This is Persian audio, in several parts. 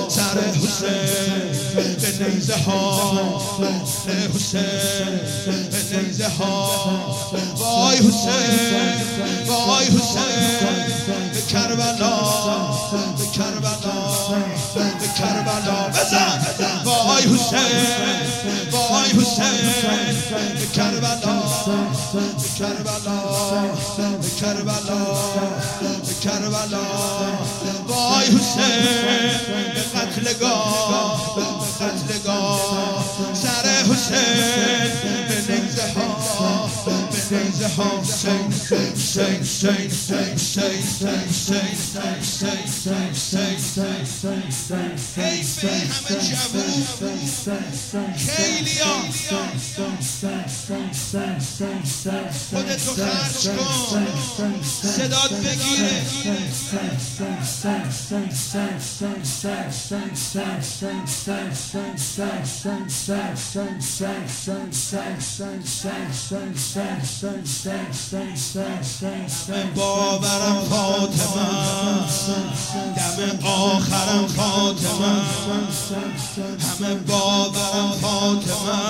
سر حسین به نیزه ها حسین به نیزه ها وای حسین وای حسین به کربلا به کربلا به کربلا بزن وای حسین وای حسین به کربلا به کربلا به کربلا به کربلا وای حسین به قتلگاه به قتلگاه سر حسین به نیزه ها به نیزه ها حسین حسین حسین حسین حسین حسین همه جوون خیلیا خودتو خرج کن صدات بگیره من باورم فاطمه دم آخرم فاطمه همه باورم فاطمه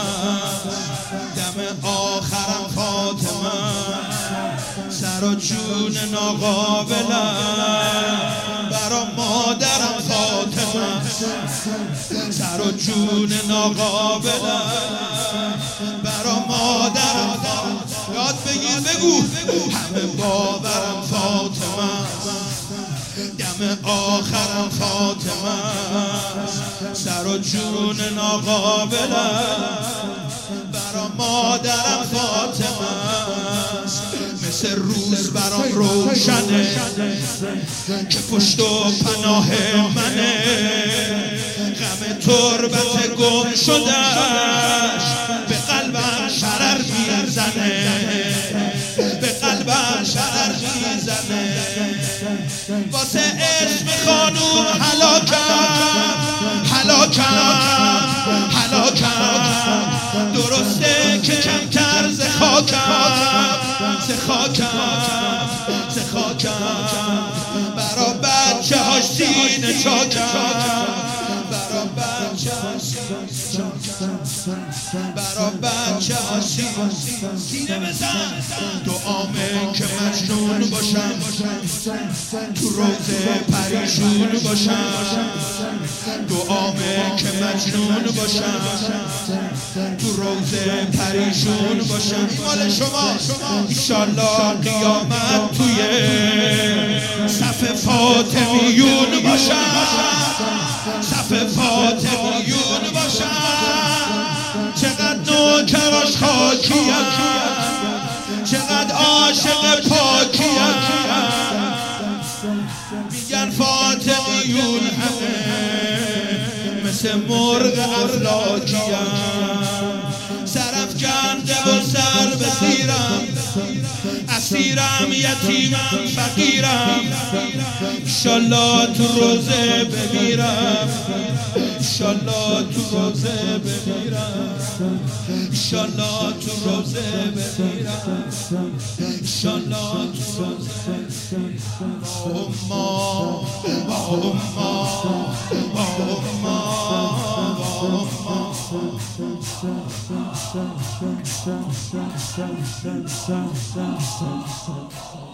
دم آخرم فاطمه سر و جون ناقابلم برا مادرم فاطمه سر و جون ناقابلم برا مادرم یاد بگیر بگو همه باورم فاطمه دم آخرم فاطمه سر و جون ناقابلم برا مادرم فاطمه مثل روز برام روشنه که پشت و پناه منه غم تربت گم شدهش به قلبم شرر میزنه به قلبم شرر میزنه واسه اسم خانوم هلاکم درسته که کمتر ز خاکم برا بچه هاش سینه چاکم برا بچه هاش سینه بزن دعامه که مجنون باشم تو روزه پریشون باشم دعامه که مجنون باشم تو روزه پریشون باشم مال شما ایشالله قیامت توی صف فاطمیون باشم صف فاطمیون باشم چقدر نوکراش خاکیم چقدر عاشق پاکیم میگن فاطمیون همه مثل مرغ افلاکیم سرافکنده و سر بسیرم اسیرم یتیمم فقیرم انشالله تو روزه بمیرم انشالله تو روزه بمیرم انشالله تو روزه بمیرم انشالله تو روزه Some